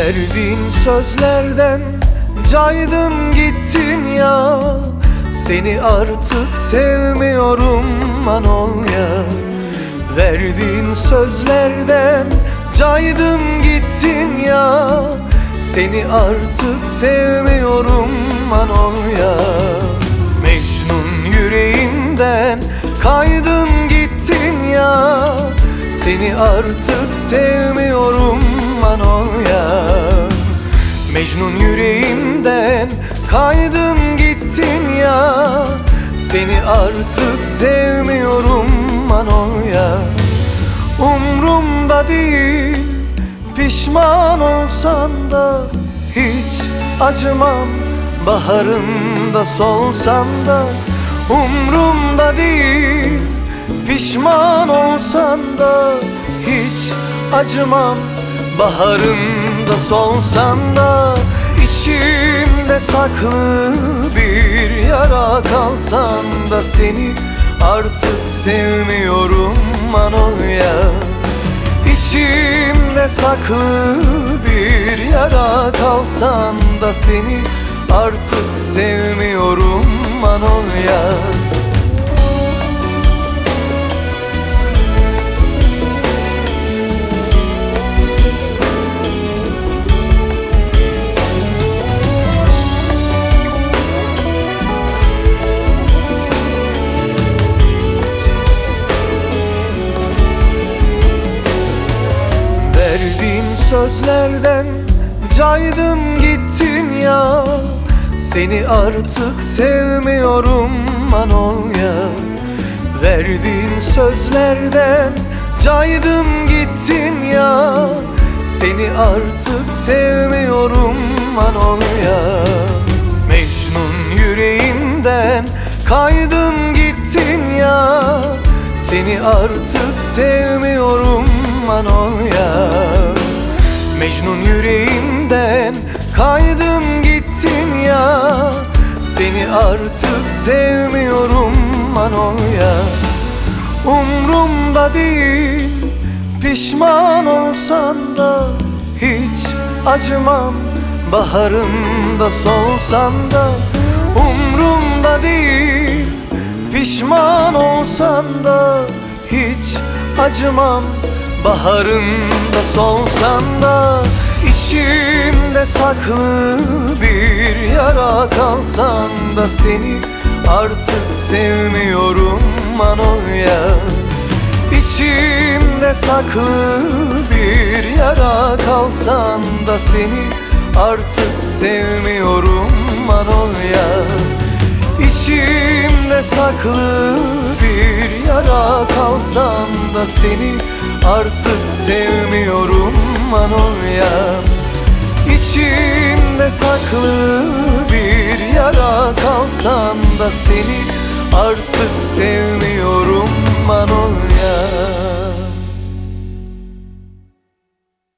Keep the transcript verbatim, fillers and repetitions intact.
Verdiğin sözlerden caydın gittin ya. Seni artık sevmiyorum Manolya. Verdiğin sözlerden caydın gittin ya. Seni artık sevmiyorum Manolya. Mecnun yüreğinden kaydın gittin ya. Seni artık sevmiyorum Manolya. Mecnun yüreğimden kaydın gittin ya. Seni artık sevmiyorum Manolya. Umrumda değil, pişman olsan da hiç acımam. Baharında solsan da umrumda değil, pişman olsan da hiç acımam. Baharında solsan da içimde saklı bir yara kalsan da seni artık sevmiyorum Manolya. İçimde saklı bir yara kalsan da seni artık sevmiyorum Manolya. Verdiğin sözlerden caydın gittin ya. Seni artık sevmiyorum Manolya. Verdiğin sözlerden caydın gittin ya. Seni artık sevmiyorum Manolya. Mecnun yüreğinden kaydın gittin ya. Seni artık sevmiyorum Manolya. Mecnun yüreğimden kaydın gittin ya. Seni artık sevmiyorum Manolya. Umrumda değil, pişman olsan da hiç acımam. Baharında solsan da umrumda değil, pişman olsan da hiç acımam. Baharında solsan da içimde saklı bir yara kalsan da seni artık sevmiyorum Manolya. İçimde saklı bir yara kalsan da seni artık sevmiyorum Manolya. İçimde saklı bir yara kalsan da seni artık sevmiyorum Manolya. İçimde saklı bir yara kalsan da seni artık sevmiyorum